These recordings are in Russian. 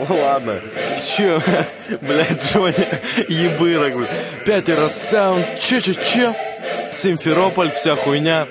Ладно. Че? Блядь, Джонни, ебы так, блядь. 5 саунд, че? Симферополь, вся хуйня.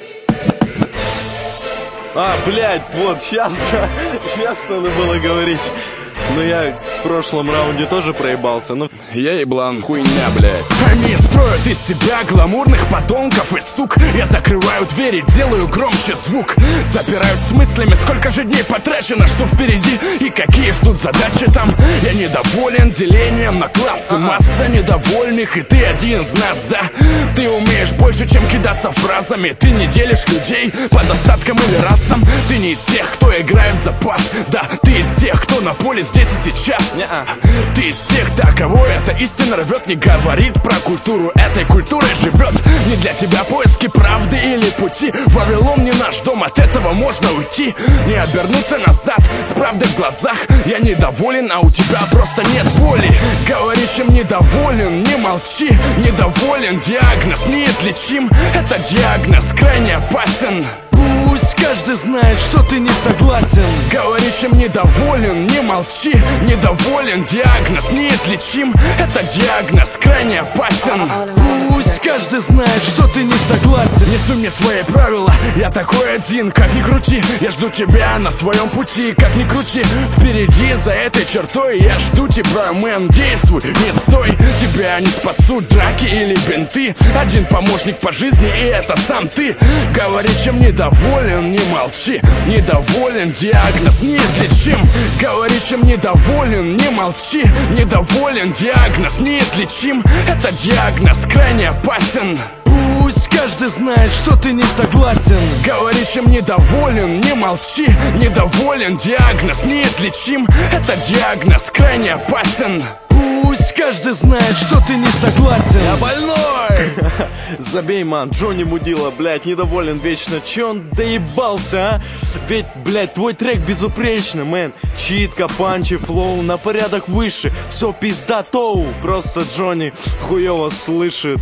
Блядь, вот, сейчас надо было говорить. Но я в прошлом раунде тоже проебался, но... Я еблан, хуйня, блядь. Они строят из себя гламурных подонков и сук. Я закрываю двери, делаю громче звук. Запираюсь с мыслями, сколько же дней потрачено, что впереди и какие ждут задачи там. Я недоволен делением на классы, масса недовольных, и ты один из нас, да? Ты умеешь больше, чем кидаться фразами. Ты не делишь людей по достаткам или расам. Ты не из тех, кто играет в запас. Да, ты из тех, кто на поле здесь и сейчас. Ты из тех, да, кого эта истина рвет. Не говорит про культуру, этой культурой живет. Не для тебя поиски правды или пути. Вавилон не наш дом, от этого можно уйти. Не обернуться назад с правдой в глазах. Я недоволен, а у тебя просто нет воли. Говори, чем недоволен, не молчи. Недоволен, диагноз неизлечим. Это диагноз крайне опасен. Пусть каждый знает, что ты не согласен. Говори, чем недоволен, не молчи. Недоволен, диагноз неизлечим. Это диагноз крайне опасен. Пусть каждый знает, что ты не согласен. Несу мне свои правила, я такой один. Как ни крути, я жду тебя на своем пути. Как ни крути, впереди за этой чертой я жду тебя, мэн, действуй, не стой. Тебя не спасут драки или бинты. Один помощник по жизни, и это сам ты. Говори, чем недоволен, не молчи. Недоволен, диагноз неизлечим. Говори, чем недоволен, не молчи. Недоволен, диагноз неизлечим. Это диагноз крайне опасен. Пусть каждый знает, что ты не согласен. Говори, чем недоволен, не молчи. Недоволен, диагноз неизлечим. Это диагноз крайне опасен. Пусть каждый знает, что ты не согласен. Я больной! Забей, ман, Джонни Мудила, блядь, недоволен вечно. Че он доебался, а? Ведь, блядь, твой трек безупречный, мэн. Читка, панчи, флоу на порядок выше. Все пиздатоу. Просто Джонни хуево слышит.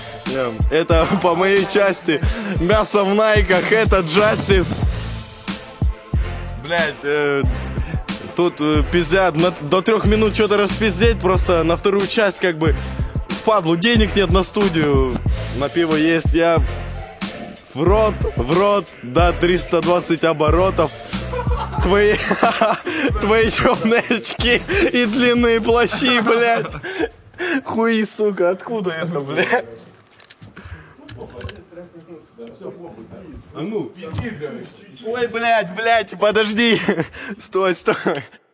Это по моей части. Мясо в найках, это Justice. Блядь, тут пиздят, до 3 минут что-то распиздеть. Просто на вторую часть как бы впадлу, денег нет на студию. На пиво есть, я в рот, да, 320 оборотов. Твои темные очки и длинные плащи, блядь. Хуи, сука, откуда это, блядь? Ой, блядь, подожди. Стой.